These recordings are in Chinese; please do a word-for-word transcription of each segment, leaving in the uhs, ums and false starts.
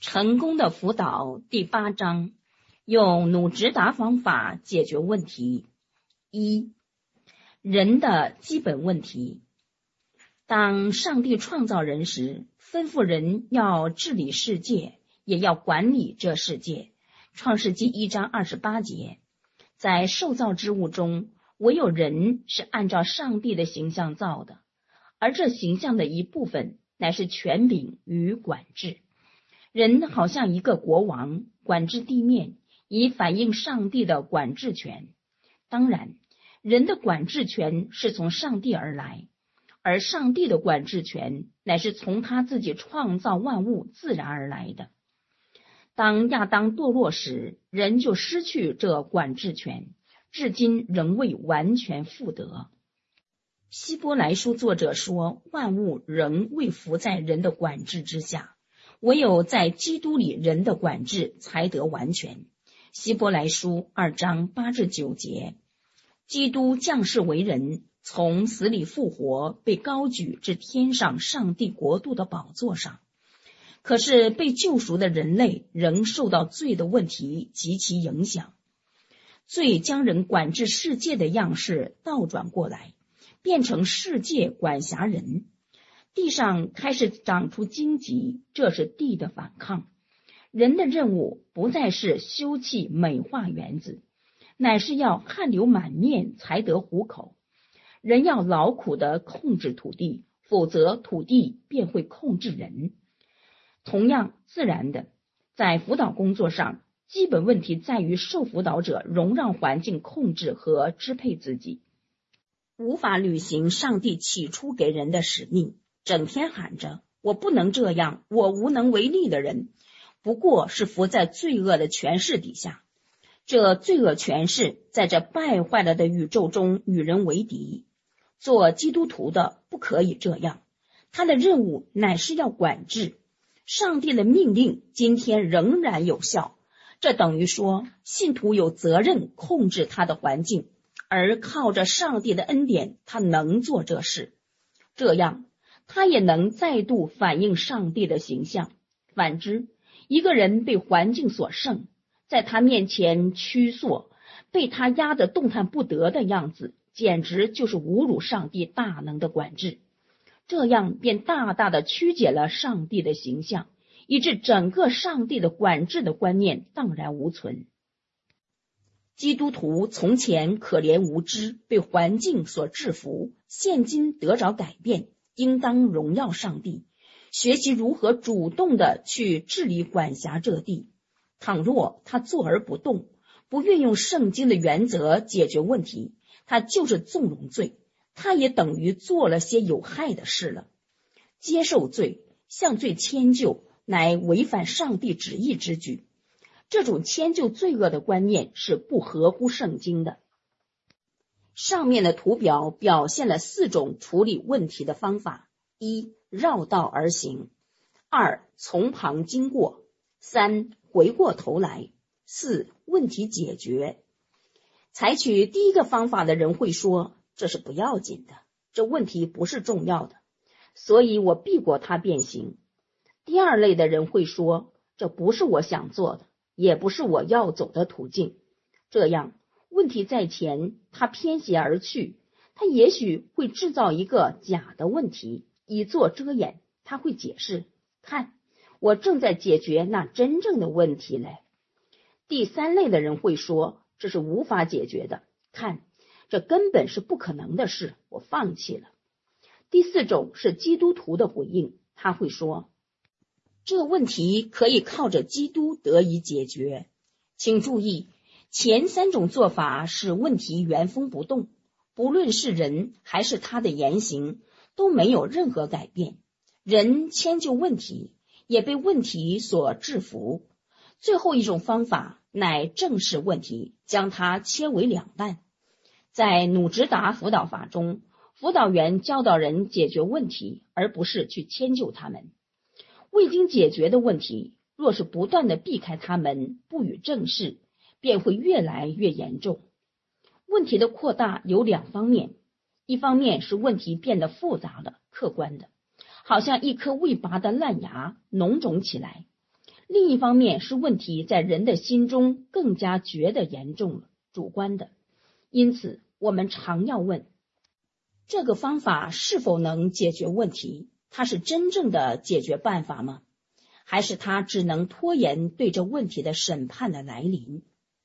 成功的辅导第八章，用努直达方法解决问题。一、人的基本问题。当上帝创造人时，吩咐人要治理世界，也要管理这世界。创世纪一章二十八节，在受造之物中，唯有人是按照上帝的形象造的，而这形象的一部分乃是权柄与管制。人好像一个国王，管制地面，以反映上帝的管制权。当然，人的管制权是从上帝而来，而上帝的管制权乃是从他自己创造万物自然而来的。当亚当堕落时，人就失去这管制权，至今仍未完全复得。希伯来书作者说，万物仍未服在人的管制之下，唯有在基督里人的管制才得完全。希伯来书二章八至九节，基督降世为人，从死里复活，被高举至天上上帝国度的宝座上。可是被救赎的人类仍受到罪的问题及其影响，罪将人管制世界的样式倒转过来，变成世界管辖人。地上开始长出荆棘，这是地的反抗。人的任务不再是修葺美化园子，乃是要汗流满面才得糊口。人要劳苦地控制土地，否则土地便会控制人。同样自然的，在辅导工作上，基本问题在于受辅导者容让环境控制和支配自己，无法履行上帝起初给人的使命，整天喊着我不能这样，我无能为力的人，不过是伏在罪恶的权势底下。这罪恶权势在这败坏了的宇宙中与人为敌。做基督徒的不可以这样，他的任务乃是要管制。上帝的命令今天仍然有效，这等于说信徒有责任控制他的环境，而靠着上帝的恩典，他能做这事。这样他也能再度反映上帝的形象。反之，一个人被环境所胜，在他面前屈缩，被他压得动弹不得的样子，简直就是侮辱上帝大能的管制。这样便大大的曲解了上帝的形象，以致整个上帝的管制的观念荡然无存。基督徒从前可怜无知，被环境所制服，现今得着改变，应当荣耀上帝，学习如何主动的去治理管辖这地。倘若他坐而不动，不运用圣经的原则解决问题，他就是纵容罪，他也等于做了些有害的事了。接受罪，向罪迁就，乃违反上帝旨意之举。这种迁就罪恶的观念是不合乎圣经的。上面的图表表现了四种处理问题的方法：一、绕道而行；二、从旁经过；三、回过头来；四、问题解决。采取第一个方法的人会说，这是不要紧的，这问题不是重要的，所以我避过它便行。第二类的人会说，这不是我想做的，也不是我要走的途径。这样问题在前，他偏斜而去，他也许会制造一个假的问题，以作遮掩。他会解释，看，我正在解决那真正的问题嘞。第三类的人会说，这是无法解决的，看，这根本是不可能的事，我放弃了。第四种是基督徒的回应，他会说，这问题可以靠着基督得以解决。请注意，前三种做法使问题原封不动，不论是人还是他的言行，都没有任何改变。人迁就问题，也被问题所制服。最后一种方法乃正视问题，将它切为两半。在努直达辅导法中，辅导员教导人解决问题，而不是去迁就他们。未经解决的问题，若是不断地避开他们，不予正视，便会越来越严重。问题的扩大有两方面，一方面是问题变得复杂了，客观的，好像一颗未拔的烂芽脓肿起来； 另一方面是问题在人的心中更加觉得严重了，主观的。因此我们常要问，这个方法是否能解决问题？它是真正的解决办法吗？还是它只能拖延对这问题的审判的来临？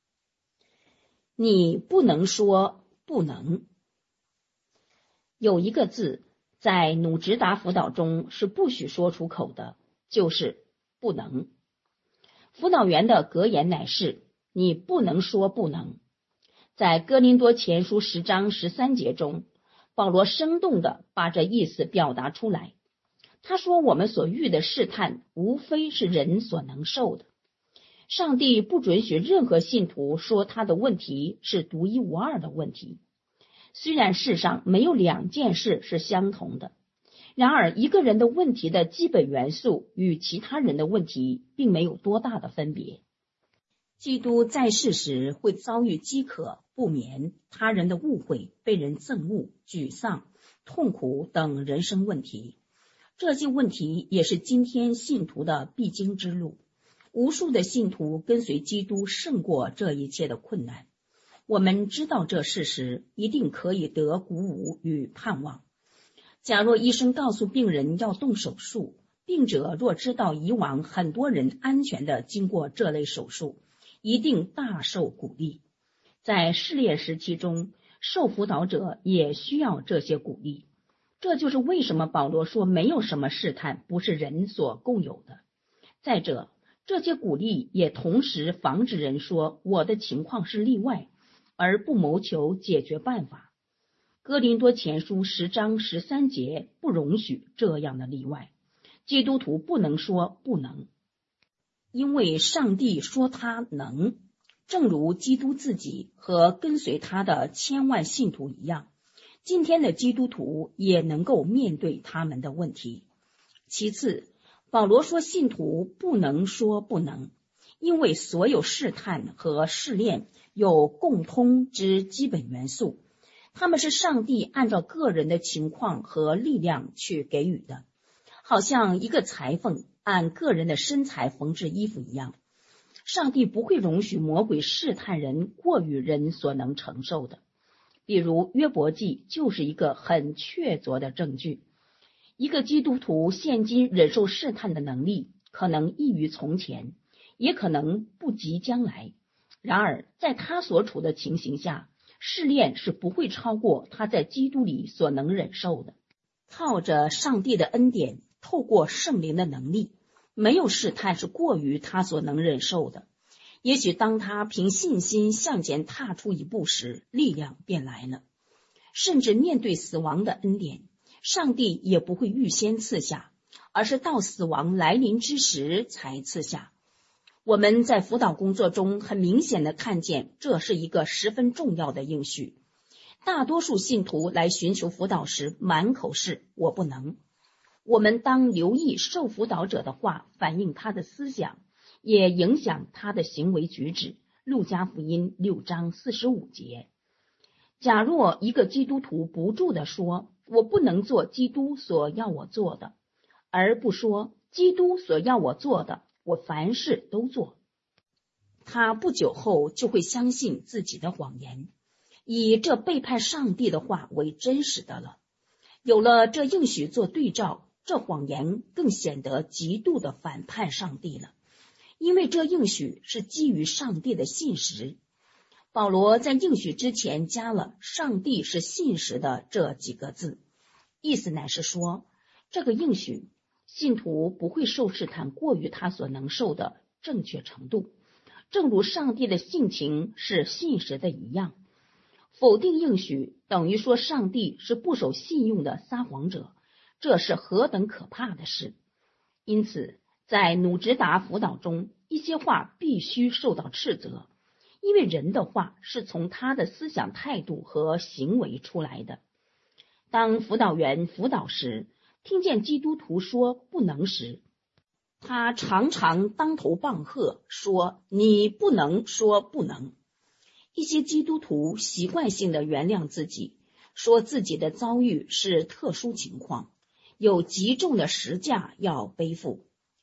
你不能说不能。有一个字在努直达辅导中是不许说出口的，就是不能。辅导员的格言乃是，你不能说不能。在哥林多前书十章十三节中，保罗生动地把这意思表达出来。他说，我们所遇的试探无非是人所能受的。上帝不准许任何信徒说他的问题是独一无二的问题。虽然世上没有两件事是相同的，然而一个人的问题的基本元素与其他人的问题并没有多大的分别。基督在世时会遭遇饥渴、不眠、他人的误会、被人憎恶、沮丧、痛苦等人生问题。这些问题也是今天信徒的必经之路。无数的信徒跟随基督胜过这一切的困难。我们知道这事实，一定可以得鼓舞与盼望。假若医生告诉病人要动手术，病者若知道以往很多人安全地经过这类手术，一定大受鼓励。在试炼时期中，受辅导者也需要这些鼓励。这就是为什么保罗说没有什么试探不是人所共有的。再者，这些鼓励也同时防止人说我的情况是例外，而不谋求解决办法。哥林多前书十章十三节不容许这样的例外。基督徒不能说不能，因为上帝说他能，正如基督自己和跟随他的千万信徒一样，今天的基督徒也能够面对他们的问题。其次，保罗说信徒不能说不能，因为所有试探和试炼有共通之基本元素，他们是上帝按照个人的情况和力量去给予的，好像一个裁缝按个人的身材缝制衣服一样。上帝不会容许魔鬼试探人过于人所能承受的。比如约伯记就是一个很确凿的证据。一个基督徒现今忍受试探的能力可能异于从前，也可能不及将来。然而在他所处的情形下，试炼是不会超过他在基督里所能忍受的。靠着上帝的恩典，透过圣灵的能力，没有试探是过于他所能忍受的。也许当他凭信心向前踏出一步时，力量便来了。甚至面对死亡的恩典，上帝也不会预先赐下，而是到死亡来临之时才赐下。我们在辅导工作中很明显的看见，这是一个十分重要的应许。大多数信徒来寻求辅导时，满口是我不能。我们当留意受辅导者的话反映他的思想，也影响他的行为举止。路加福音六章四十五节。假若一个基督徒不住地说我不能做基督所要我做的，而不说基督所要我做的我凡事都做，他不久后就会相信自己的谎言，以这背叛上帝的话为真实的了。有了这应许做对照，这谎言更显得极度的反叛上帝了，因为这应许是基于上帝的信实。保罗在应许之前加了上帝是信实的这几个字，意思乃是说，这个应许信徒不会受试探过于他所能受的正确程度，正如上帝的性情是信实的一样。否定应许等于说上帝是不守信用的撒谎者，这是何等可怕的事。因此在努直达辅导中，一些话必须受到斥责，因为人的话是从他的思想态度和行为出来的。当辅导员辅导时，听见基督徒说不能时，他常常当头棒喝，说你不能说不能。一些基督徒习惯性的原谅自己，说自己的遭遇是特殊情况，有极重的十架要背负。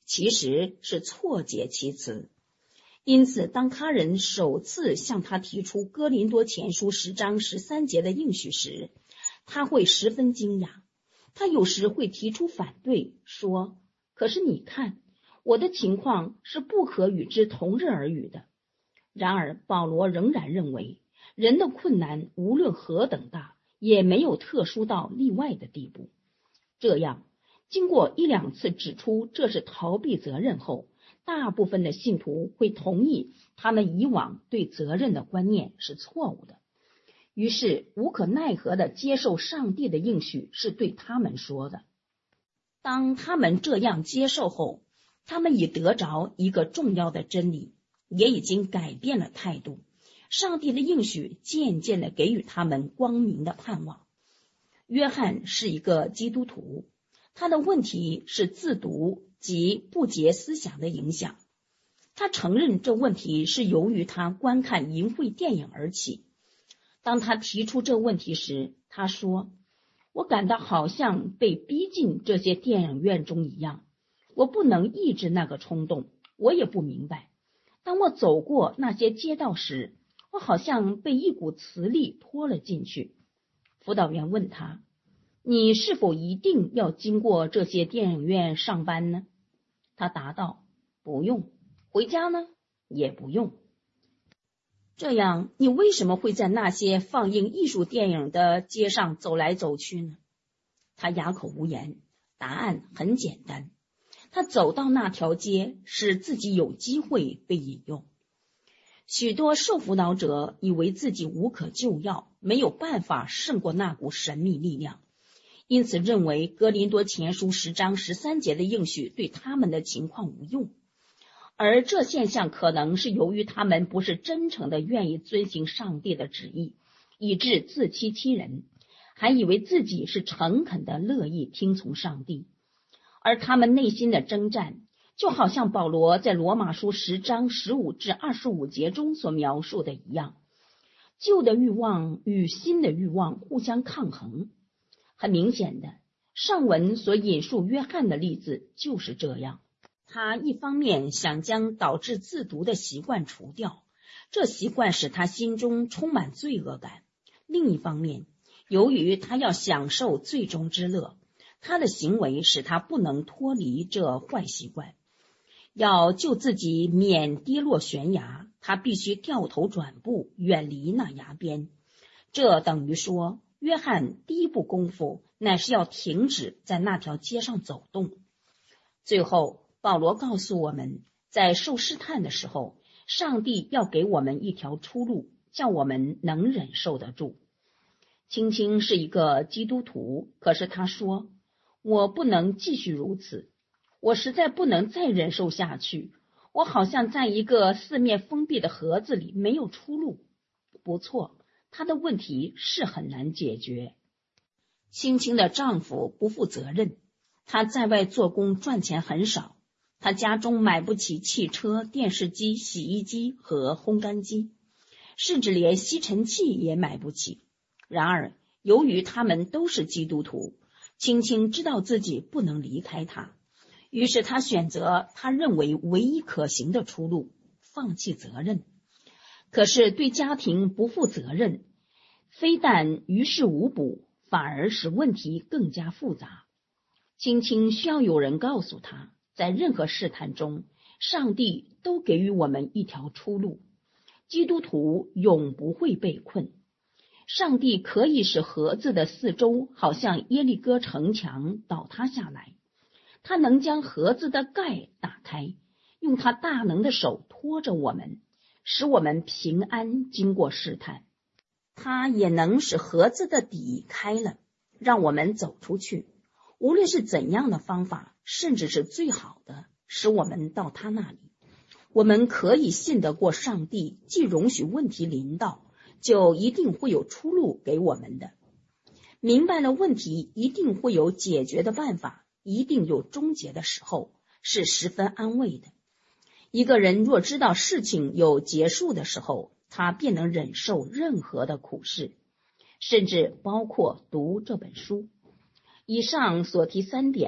其实是错解其词。因此，当他人首次向他提出哥林多前书十章十三节的应许时，他会十分惊讶。他有时会提出反对，说：可是你看，我的情况是不可与之同日而语的。然而保罗仍然认为，人的困难无论何等大，也没有特殊到例外的地步。这样，经过一两次指出这是逃避责任后，大部分的信徒会同意他们以往对责任的观念是错误的，于是无可奈何地接受上帝的应许是对他们说的。当他们这样接受后，他们已得着一个重要的真理，也已经改变了态度。上帝的应许渐渐地给予他们光明的盼望。约翰是一个基督徒，他的问题是自毒及不洁思想的影响。他承认这问题是由于他观看淫秽电影而起。当他提出这问题时，他说：我感到好像被逼进这些电影院中一样，我不能抑制那个冲动，我也不明白。当我走过那些街道时，我好像被一股磁力拖了进去。辅导员问他：你是否一定要经过这些电影院上班呢？他答道：不用。回家呢？也不用。这样，你为什么会在那些放映艺术电影的街上走来走去呢？他哑口无言。答案很简单，他走到那条街，使自己有机会被引用。许多受辅导者以为自己无可救药，没有办法胜过那股神秘力量，因此认为哥林多前书十章十三节的应许对他们的情况无用。而这现象可能是由于他们不是真诚的愿意遵行上帝的旨意，以致自欺欺人，还以为自己是诚恳的乐意听从上帝。而他们内心的征战，就好像保罗在罗马书十章十五至二十五节中所描述的一样，旧的欲望与新的欲望互相抗衡。很明显的，上文所引述约翰的例子就是这样。他一方面想将导致自毒的习惯除掉，这习惯使他心中充满罪恶感；另一方面，由于他要享受罪中之乐，他的行为使他不能脱离这坏习惯。要救自己免跌落悬崖，他必须掉头转步，远离那崖边。这等于说，约翰第一步功夫乃是要停止在那条街上走动。最后，保罗告诉我们，在受试探的时候，上帝要给我们一条出路，叫我们能忍受得住。青青是一个基督徒，可是他说：我不能继续如此，我实在不能再忍受下去，我好像在一个四面封闭的盒子里，没有出路。不错，他的问题是很难解决。青青的丈夫不负责任，他在外做工赚钱很少，他家中买不起汽车、电视机、洗衣机和烘干机，甚至连吸尘器也买不起。然而，由于他们都是基督徒，青青知道自己不能离开他，于是他选择他认为唯一可行的出路，放弃责任。可是对家庭不负责任，非但于事无补，反而使问题更加复杂。青青需要有人告诉他，在任何试探中，上帝都给予我们一条出路。基督徒永不会被困。上帝可以使盒子的四周好像耶利哥城墙倒塌下来，他能将盒子的盖打开，用他大能的手托着我们，使我们平安经过试探。他也能使盒子的底开了，让我们走出去。无论是怎样的方法，甚至是最好的，使我们到他那里。我们可以信得过上帝，既容许问题临到，就一定会有出路给我们的。明白了问题一定会有解决的办法，一定有终结的时候，是十分安慰的。一个人若知道事情有结束的时候，他便能忍受任何的苦事，甚至包括读这本书。以上所提三点，好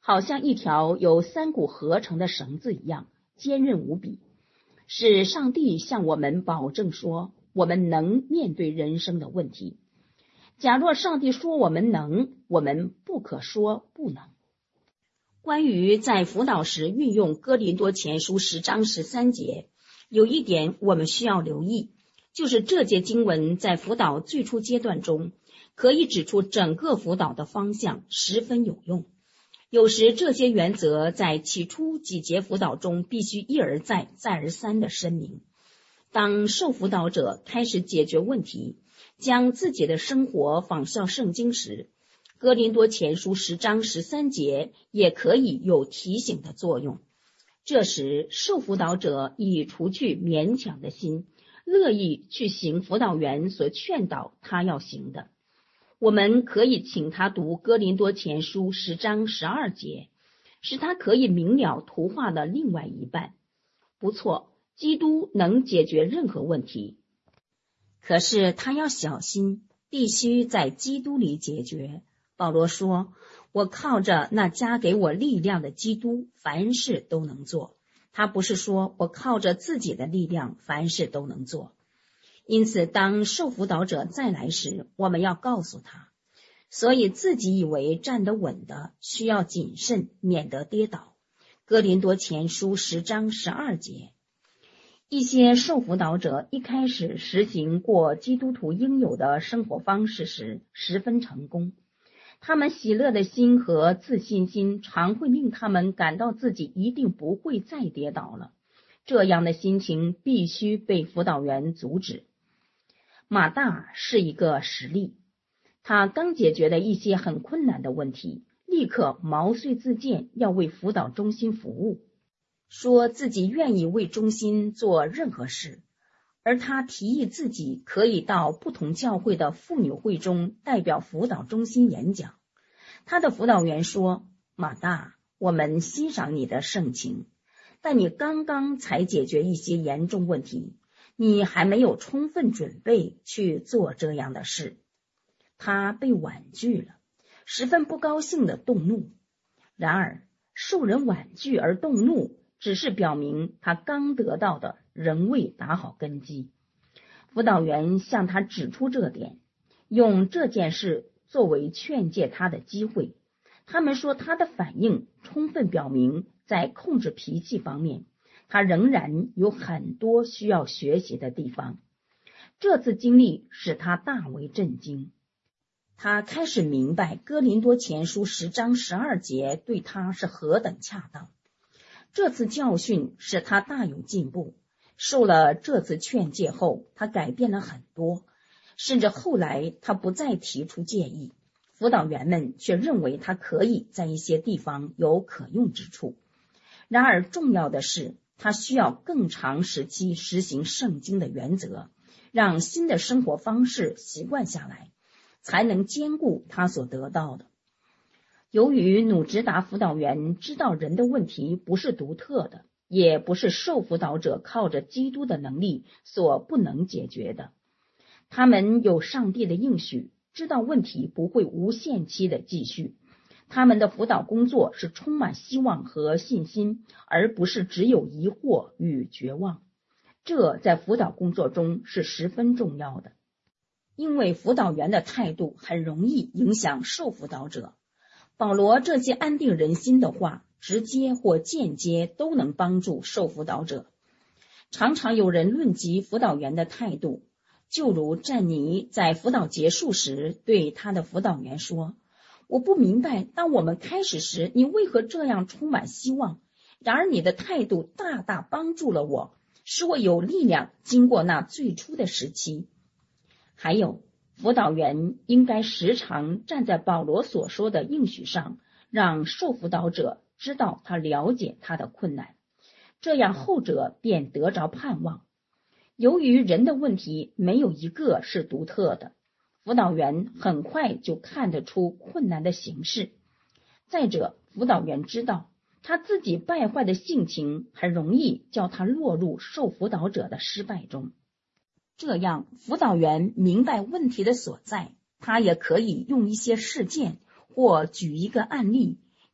好像一条由三股合成的绳子一样，坚韧无比。是上帝向我们保证说，我们能面对人生的问题。假若上帝说我们能，我们不可说不能。关于在辅导时运用哥林多前书十章十三节，有一点我们需要留意，就是这节经文在辅导最初阶段中，可以指出整个辅导的方向，十分有用。有时这些原则在起初几节辅导中必须一而再再而三的声明。当受辅导者开始解决问题，将自己的生活仿效圣经时，哥林多前书十章十三节也可以有提醒的作用。这时受辅导者已除去勉强的心，乐意去行辅导员所劝导他要行的。我们可以请他读哥林多前书十章十二节，使他可以明了图画的另外一半。不错，基督能解决任何问题，可是他要小心，必须在基督里解决。保罗说，我靠着那加给我力量的基督，凡事都能做。他不是说我靠着自己的力量，凡事都能做。因此当受辅导者再来时，我们要告诉他，所以自己以为站得稳的，需要谨慎，免得跌倒。哥林多前书十章十二节。一些受辅导者一开始实行过基督徒应有的生活方式时，十分成功。他们喜乐的心和自信心常会令他们感到自己一定不会再跌倒了。这样的心情必须被辅导员阻止。马大是一个实例，他刚解决了一些很困难的问题，立刻毛遂自荐要为辅导中心服务，说自己愿意为中心做任何事，而他提议自己可以到不同教会的妇女会中代表辅导中心演讲。他的辅导员说，马大，我们欣赏你的盛情，但你刚刚才解决一些严重问题，你还没有充分准备去做这样的事。他被婉拒了，十分不高兴地动怒。然而受人婉拒而动怒，只是表明他刚得到的仍未打好根基。辅导员向他指出这点，用这件事作为劝诫他的机会。他们说他的反应充分表明，在控制脾气方面，他仍然有很多需要学习的地方。这次经历使他大为震惊。他开始明白哥林多前书十章十二节对他是何等恰当。这次教训使他大有进步，受了这次劝诫后，他改变了很多，甚至后来他不再提出建议，辅导员们却认为他可以在一些地方有可用之处。然而重要的是，他需要更长时期实行圣经的原则，让新的生活方式习惯下来，才能兼顾他所得到的。由于努直达辅导员知道人的问题不是独特的，也不是受辅导者靠着基督的能力所不能解决的，他们有上帝的应许，知道问题不会无限期的继续。他们的辅导工作是充满希望和信心，而不是只有疑惑与绝望。这在辅导工作中是十分重要的，因为辅导员的态度很容易影响受辅导者。保罗这些安定人心的话，直接或间接都能帮助受辅导者。常常有人论及辅导员的态度，就如詹妮在辅导结束时对他的辅导员说，我不明白当我们开始时你为何这样充满希望，然而你的态度大大帮助了我，使我有力量经过那最初的时期。还有，辅导员应该时常站在保罗所说的应许上，让受辅导者知道他了解他的困难，这样后者便得着盼望。由于人的问题没有一个是独特的，辅导员很快就看得出困难的形式。再者，辅导员知道他自己败坏的性情很容易叫他落入受辅导者的失败中。这样，辅导员明白问题的所在，他也可以用一些事件或举一个案例，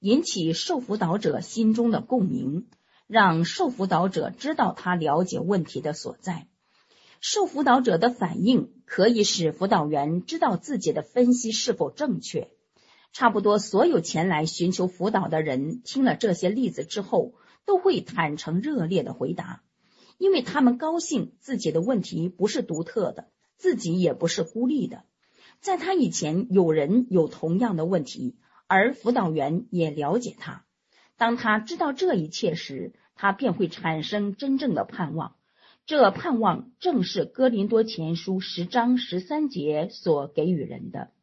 引起受辅导者心中的共鸣，让受辅导者知道他了解问题的所在。受辅导者的反应可以使辅导员知道自己的分析是否正确。差不多所有前来寻求辅导的人听了这些例子之后，都会坦诚热烈的回答，因为他们高兴自己的问题不是独特的，自己也不是孤立的。在他以前有人有同样的问题，而辅导员也了解他。当他知道这一切时，他便会产生真正的盼望。这盼望正是哥林多前书十章十三节所给予人的。